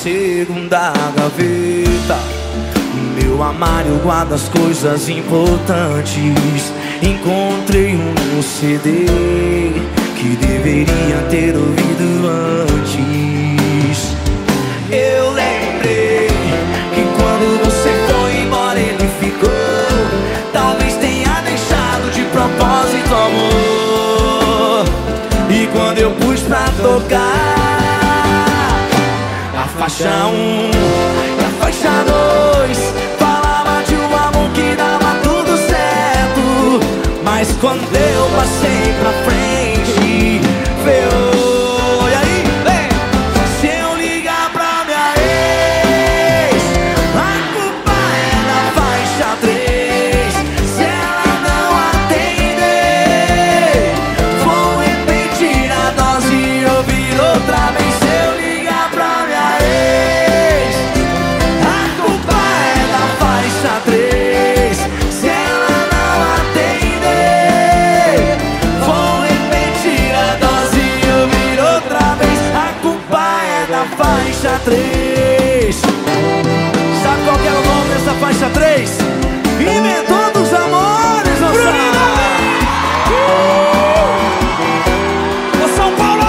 segunda gaveta. Meu armário guarda as coisas importantes. Encontrei um CD que deveria ter ouvido antes. Eu lembrei que quando você foi embora ele ficou. Talvez tenha deixado de propósito, amor. E quando eu pus pra tocar a faixa 1 e a faixa 2, falava de um amor que dava tudo certo. Mas quando eu passei pra frente, veio. E aí, vem! Se eu ligar pra minha ex, a culpa é da faixa 3. Se ela não atender, vou repetir a dose e ouvir outra vez. Se eu ligar pra minha ex, a culpa é da faixa 3. Se ela não atender, vou repetir a dose e ouvir outra vez. A culpa é da faixa 3. Sabe qual que é o nome dessa faixa 3? Inventor dos amores, moçada! Ô São Paulo!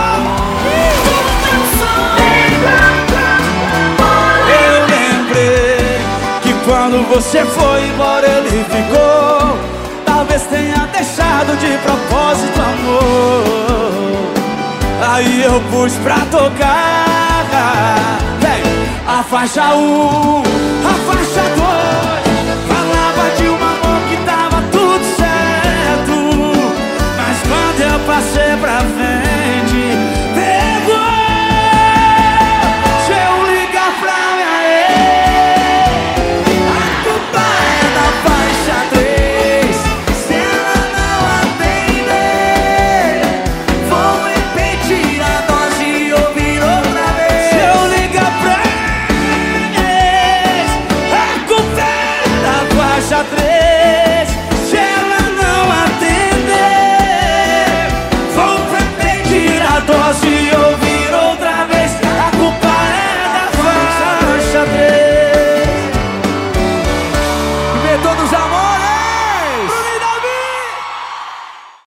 Eu lembrei que quando você foi embora ele ficou. Talvez tenha deixado de propósito, amor. Aí eu pus pra tocar, vem, a faixa 1, a faixa 2.